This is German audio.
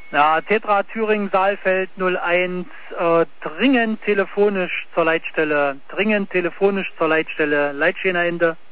Ja, Tetra Thüringen Saalfeld 01, dringend telefonisch zur Leitstelle, Leitstehender Ende.